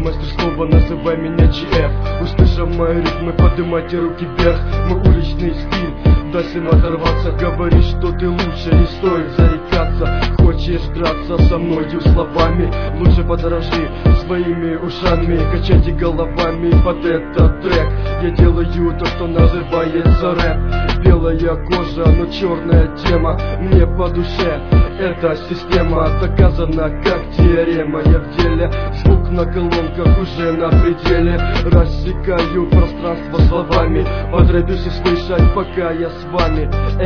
мастер слова, называй меня GF. Услышав мои ритмы, поднимайте руки вверх. Мой уличный стиль даст им оторваться. Говоришь, что ты лучше, не стоит зарекаться. Хочешь драться со мною словами, лучше подорожи своими ушами. Качайте головами под этот трек. Я делаю то, что называется рэп. Белая кожа, но черная тема мне по душе. Эта система доказана как теорема. Я в деле, звук на колонках уже на пределе. Рассекаю пространство словами. Потребуйся слышать, пока я с вами.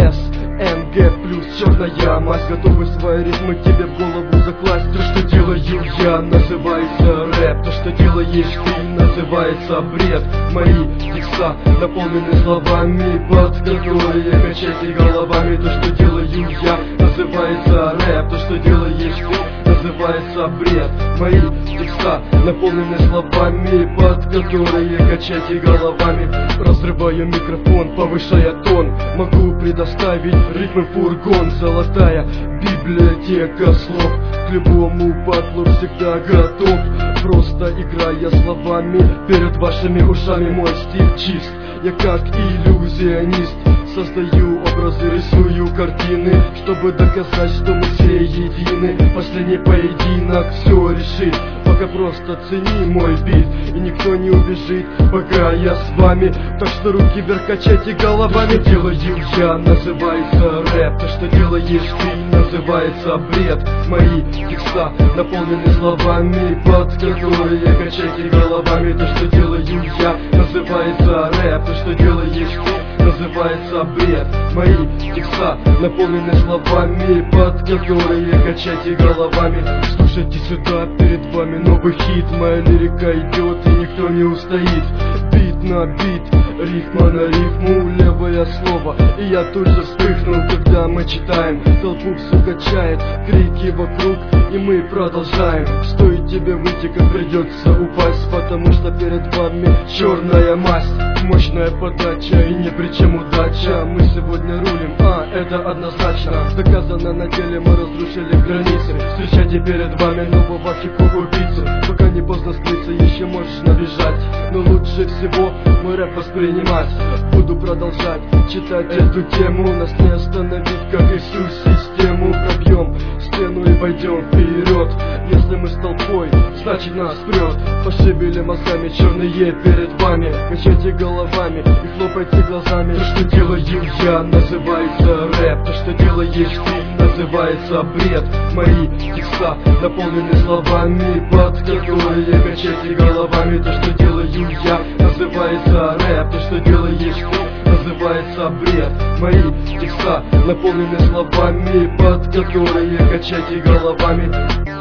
СНГ плюс черная мазь. Готовы свои ритмы тебе в голову закласть. То, что делаю я, называется рэп. То, что делаешь ты, называется бред. Мои текста наполнены словами, под которые качайте головами. То, что делаю я, называется рэп. То, что делаешь ты, называется бред. Мои текста наполнены словами, под которые качайте головами. Разрываю микрофон, повышая тон. Могу предоставить ритмы фургон. Золотая библиотека слов. К любому батлу всегда готов. Просто играя словами перед вашими ушами. Мой стиль чист, я как иллюзионист. Создаю образы, рисую картины, чтобы доказать, что мы все едины. Последний поединок все решит. Пока просто цени мой бит, и никто не убежит, пока я с вами. Так что руки вверх, качайте головами. То, что делаю я, называется рэп. То, что делаешь ты, называется бред. Мои текста наполнены словами, под которые качайте головами. То, что делаю я, называется рэп. То, что делаешь ты, называется бред. Мои текста наполнены словами, под которые качайте головами. Слушайте сюда, перед вами новый хит. Моя лирика идет, и никто не устоит. Бит на бит, рифма на рифму, левое слово, и я тут же вспыхнул, когда мы читаем. Толпу все качает, крики вокруг, и мы продолжаем. Стоит тебе выйти, как придется упасть, потому что перед вами черная масть. Мощная подача, и ни при чем удача. Мы сегодня рулим, это однозначно. Доказано на деле, мы разрушили границы. Встречайте перед вами нового хип-хоп-убийцу. Пока не поздно скрыться, еще можешь набежать. Но лучше всего мой рэп воспринимать. Буду продолжать читать эту тему. Нас не остановить, как и всю систему. Пробьем стену и пойдем вперед. Если мы с толпой, значит нас прет. Пошибили мозгами черные перед вами. Качайте головами и хлопайте глазами. То, что делаю я, называется рэп. То, что делаешь ты, называется бред. Мои текста наполнены словами, под которые качайте головами. То, что делаю я, называется рэп. То, что делаешь ты, называется бред. Мои текста наполнены словами, под которые качайте головами.